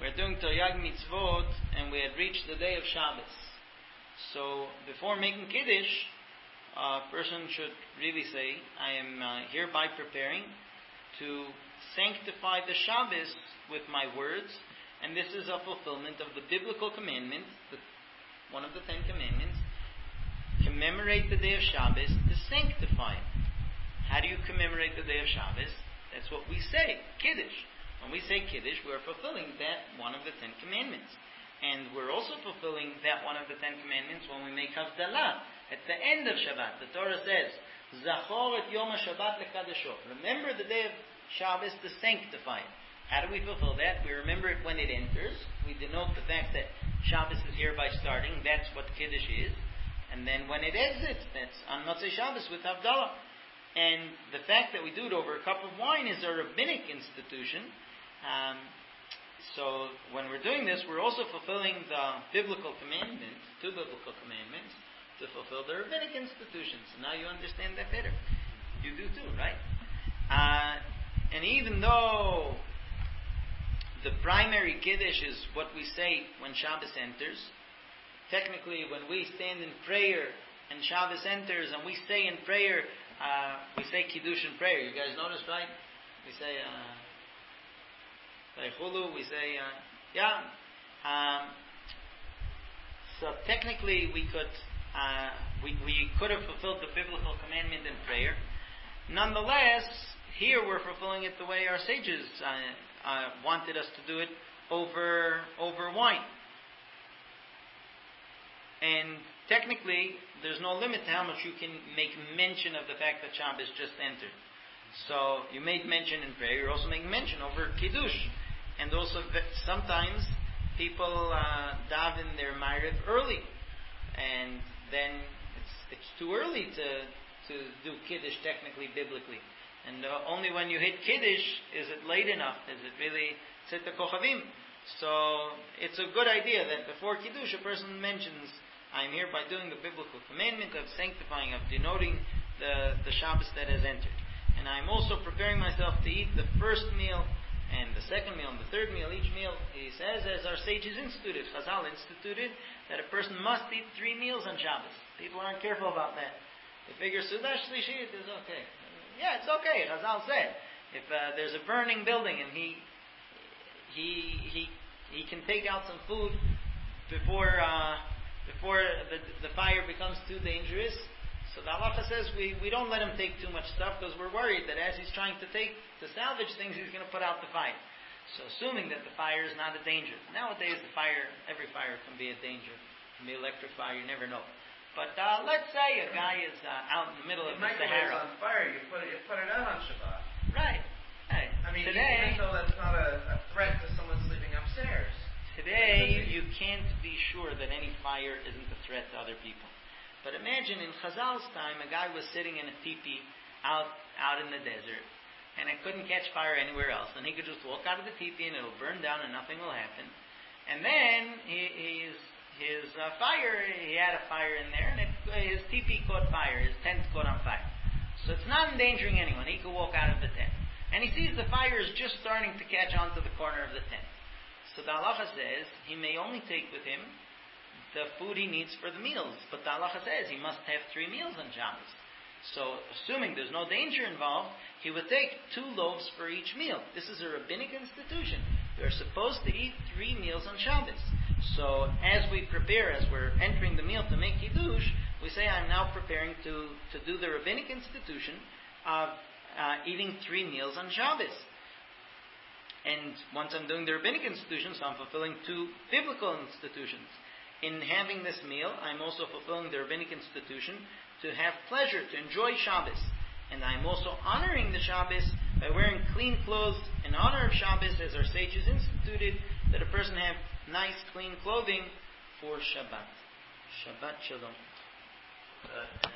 We're doing Taryag Mitzvot, and we had reached the day of Shabbos. So, before making Kiddush, a person should really say, I am hereby preparing to sanctify the Shabbos with my words, and this is a fulfillment of the biblical commandment, one of the 10 commandments. Commemorate the day of Shabbos to sanctify it. How do you commemorate the day of Shabbos? That's what we say, Kiddush. When we say Kiddush, we're fulfilling that one of the 10 commandments. And we're also fulfilling that one of the 10 commandments when we make Havdalah. At the end of Shabbat, the Torah says, Zachor et Yom HaShabbat lekadesho. Remember the day of Shabbos to sanctify it. How do we fulfill that? We remember it when it enters. We denote the fact that Shabbos is hereby starting. That's what Kiddush is. And then when it exits, that's on Motzei Shabbos with Havdalah. And the fact that we do it over a cup of wine is a rabbinic institution. So when we're doing this, we're also fulfilling the biblical commandments, 2 biblical commandments, to fulfill the rabbinic institutions. So now you understand that better. You do too, right? And even though the primary Kiddush is what we say when Shabbos enters, technically when we stand in prayer and Shabbos enters and we say in prayer, we say Kiddush in prayer. You guys notice, right? We say Chulu, we say so technically we could have fulfilled the biblical commandment in prayer. Nonetheless, here we're fulfilling it the way our sages wanted us to do it, over wine. And technically, there's no limit to how much you can make mention of the fact that Shabbos just entered. So, you made mention in prayer, you're also making mention over Kiddush. And also, sometimes people daven their Ma'ariv early. And then it's too early to do Kiddush technically, biblically. And only when you hit Kiddush is it late enough, is it really Tzit HaKochavim. So, it's a good idea that before Kiddush a person mentions, I am here by doing the biblical commandment of sanctifying, of denoting the Shabbos that has entered. And I am also preparing myself to eat the first meal, and the second meal, and the third meal. Each meal, he says, as our sages instituted, Chazal instituted, that a person must eat 3 meals on Shabbos. People aren't careful about that. They figure Sudash Shlishit is okay. Yeah, it's okay, Chazal said. If there's a burning building and he can take out some food before the fire becomes too dangerous. So the halacha says we don't let him take too much stuff because we're worried that as he's trying to salvage things, he's going to put out the fire. So assuming that the fire is not a danger. Nowadays every fire can be a danger. It can be electric fire, you never know. But let's say a guy is out in the middle of the Sahara. On fire, you put it out on Shabbat. Right. Hey, I mean, today, even though that's not a threat to someone sleeping upstairs. Today, you can't be sure that any fire isn't a threat to other people. But imagine in Chazal's time, a guy was sitting in a teepee out in the desert, and it couldn't catch fire anywhere else. And he could just walk out of the teepee and it'll burn down and nothing will happen. And then he had a fire in there, and his teepee caught fire, his tent caught on fire. So it's not endangering anyone. He could walk out of the tent. And he sees the fire is just starting to catch onto the corner of the tent. So the halacha says he may only take with him the food he needs for the meals. But the halacha says he must have 3 meals on Shabbos. So assuming there's no danger involved, he would take 2 loaves for each meal. This is a rabbinic institution. You're supposed to eat 3 meals on Shabbos. So as we prepare, as we're entering the meal to make Kiddush, we say I'm now preparing to do the rabbinic institution of eating 3 meals on Shabbos. And once I'm doing the rabbinic institution, so I'm fulfilling 2 biblical institutions. In having this meal, I'm also fulfilling the rabbinic institution to have pleasure, to enjoy Shabbos. And I'm also honoring the Shabbos by wearing clean clothes in honor of Shabbos, as our sages instituted, that a person have nice, clean clothing for Shabbat. Shabbat Shalom.